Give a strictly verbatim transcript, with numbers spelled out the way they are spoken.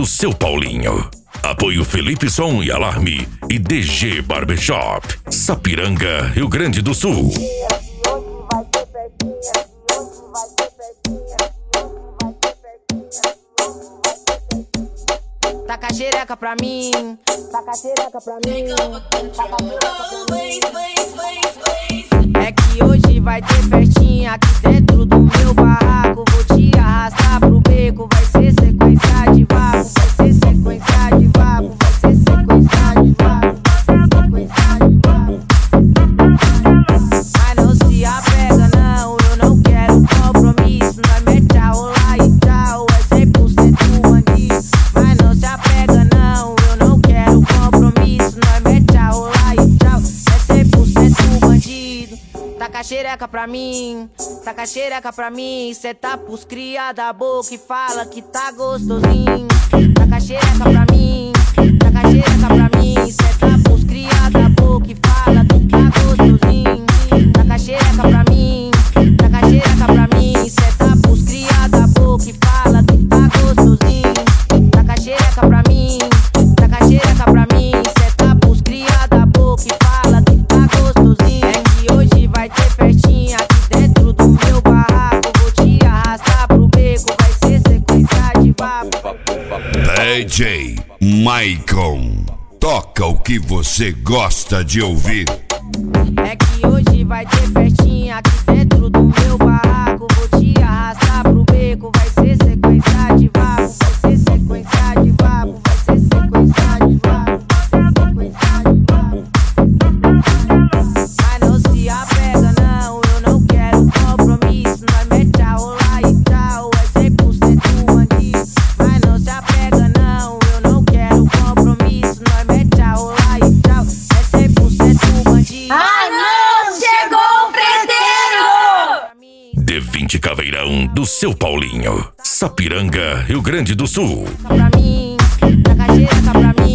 do seu Paulinho. Apoio Felipe Som e Alarme e D G Barbershop, Sapiranga, Rio Grande do Sul. Taca a xereca pra mim, taca a xereca pra mim, taca a xereca pra mim. É que hoje vai ter festinha aqui dentro do meu barraco. Vou te arrastar pro beco, vai ser sequência de vapo, vai ser sequência de vapo, vai ser sequência de vapo, sequência de vapo. Mas não se apega não, eu não quero compromisso. Nós mete a rolar e tchau, é cem por cento bandido. Mas não se apega não, eu não quero compromisso. Nós mete a rolar e tchau, é cem por cento bandido. Taca a xereca pra mim, taca a xereca pra mim. Cê tá pros cria da boca e fala que tá gostosinho. Taca a xereca pra mim, taca a xereca pra mim. Cê tá pros cria da boca e fala que tá gostosinho. Taca a xereca pra mim, taca a xereca pra mim. Cê tá pros cria da boca e fala que tá gostosinho. Taca a xereca pra mim, taca a xereca pra mim. Cê tá pros cria da boca e fala que tá gostosinho. É que hoje vai ter festinha aqui dentro do meu barraco. Vou te arrastar pro beco, vai ser sequência de vapo. D J Maicon, toca o que você gosta de ouvir. É que hoje vai ter festinha aqui dentro do meu barraco. Vou te arrastar pro beco, vai ser sequência de vapo, vai ser sequência de vapo, vai ser sequência de vapo, sequência de vapo. Mas não se apega não, eu não quero compromisso. Nós mete a rolar e tchau, é cem por cento bandido. Mas não se apega não, eu não quero compromisso. Nós mete a rolar e tchau, é cem por cento bandido. Ah não, chegou o preteiro! D vinte Caveirão do seu Paulinho, Sapiranga, Rio Grande do Sul. Pra mim, taca a xereca pra mim.